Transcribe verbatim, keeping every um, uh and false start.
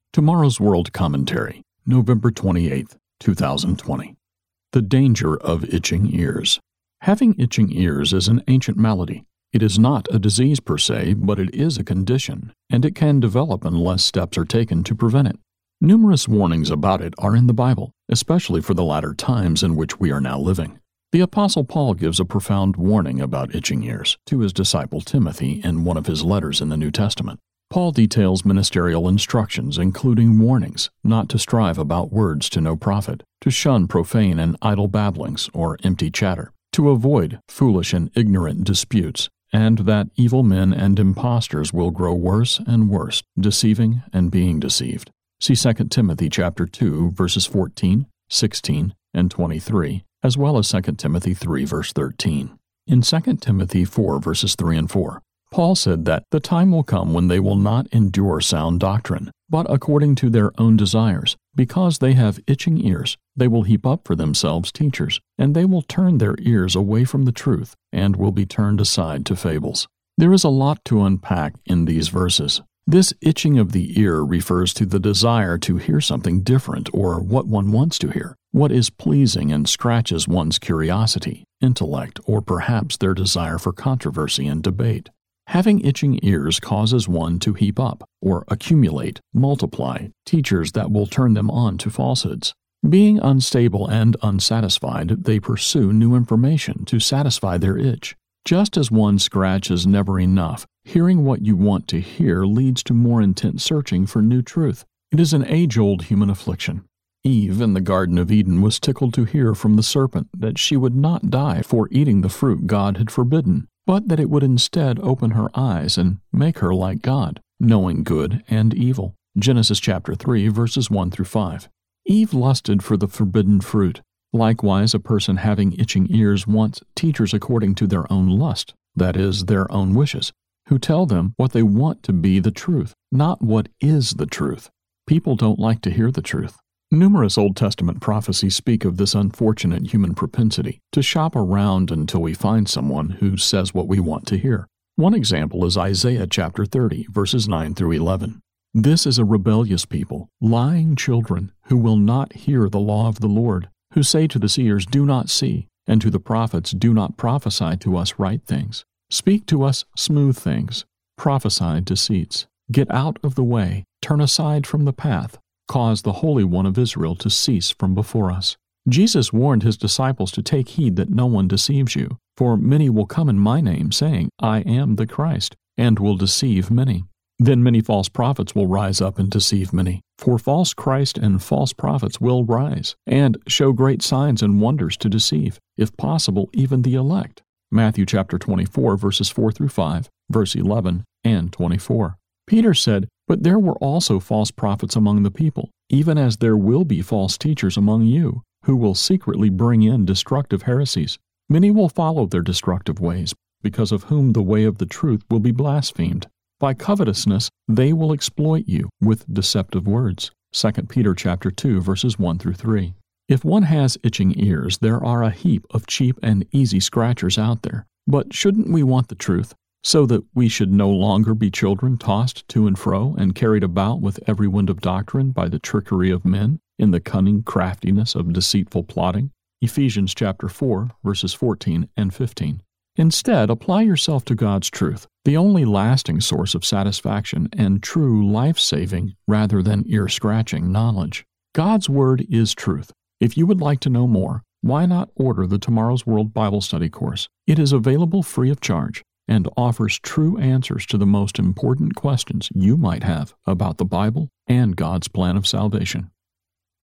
Tomorrow's World Commentary, November twenty-eighth, two thousand twenty. The Danger of Itching Ears. Having itching ears is an ancient malady. It is not a disease per se, but it is a condition, and it can develop unless steps are taken to prevent it. Numerous warnings about it are in the Bible, especially for the latter times in which we are now living. The Apostle Paul gives a profound warning about itching ears to his disciple Timothy in one of his letters in the New Testament. Paul details ministerial instructions, including warnings not to strive about words to no profit, to shun profane and idle babblings or empty chatter, to avoid foolish and ignorant disputes, and that evil men and impostors will grow worse and worse, deceiving and being deceived. See Second Timothy chapter two, verses fourteen, sixteen, and twenty-three, as well as Second Timothy three, verse thirteen. In Second Timothy four, verses three and four, Paul said that the time will come when they will not endure sound doctrine, but according to their own desires. Because they have itching ears, they will heap up for themselves teachers, and they will turn their ears away from the truth, and will be turned aside to fables. There is a lot to unpack in these verses. This itching of the ear refers to the desire to hear something different or what one wants to hear, what is pleasing and scratches one's curiosity, intellect, or perhaps their desire for controversy and debate. Having itching ears causes one to heap up, or accumulate, multiply, teachers that will turn them on to falsehoods. Being unstable and unsatisfied, they pursue new information to satisfy their itch. Just as one scratch is never enough, hearing what you want to hear leads to more intense searching for new truth. It is an age-old human affliction. Eve in the Garden of Eden was tickled to hear from the serpent that she would not die for eating the fruit God had forbidden, but that it would instead open her eyes and make her like God, knowing good and evil. Genesis chapter three, verses one through five. Eve lusted for the forbidden fruit. Likewise, a person having itching ears wants teachers according to their own lust, that is, their own wishes, who tell them what they want to be the truth, not what is the truth. People don't like to hear the truth. Numerous Old Testament prophecies speak of this unfortunate human propensity to shop around until we find someone who says what we want to hear. One example is Isaiah chapter thirty, verses nine through eleven. This is a rebellious people, lying children, who will not hear the law of the Lord, who say to the seers, "Do not see," and to the prophets, "Do not prophesy to us right things. Speak to us smooth things. Prophesy deceits. Get out of the way. Turn aside from the path. Cause the Holy One of Israel to cease from before us." Jesus warned his disciples to take heed that no one deceives you, for many will come in my name, saying, "I am the Christ," and will deceive many. Then many false prophets will rise up and deceive many, for false Christ and false prophets will rise, and show great signs and wonders to deceive, if possible, even the elect. Matthew chapter twenty-four, verses four through five, verse eleven and twenty-four. Peter said, "But there were also false prophets among the people, even as there will be false teachers among you, who will secretly bring in destructive heresies. Many will follow their destructive ways, because of whom the way of the truth will be blasphemed. By covetousness they will exploit you with deceptive words." Second Peter chapter two, verses one through three. If one has itching ears, there are a heap of cheap and easy scratchers out there. But shouldn't we want the truth, so that we should no longer be children tossed to and fro and carried about with every wind of doctrine by the trickery of men in the cunning craftiness of deceitful plotting? Ephesians chapter four, verses fourteen and fifteen. Instead, apply yourself to God's truth, the only lasting source of satisfaction and true life-saving rather than ear-scratching knowledge. God's Word is truth. If you would like to know more, why not order the Tomorrow's World Bible Study course? It is available free of charge and offers true answers to the most important questions you might have about the Bible and God's plan of salvation.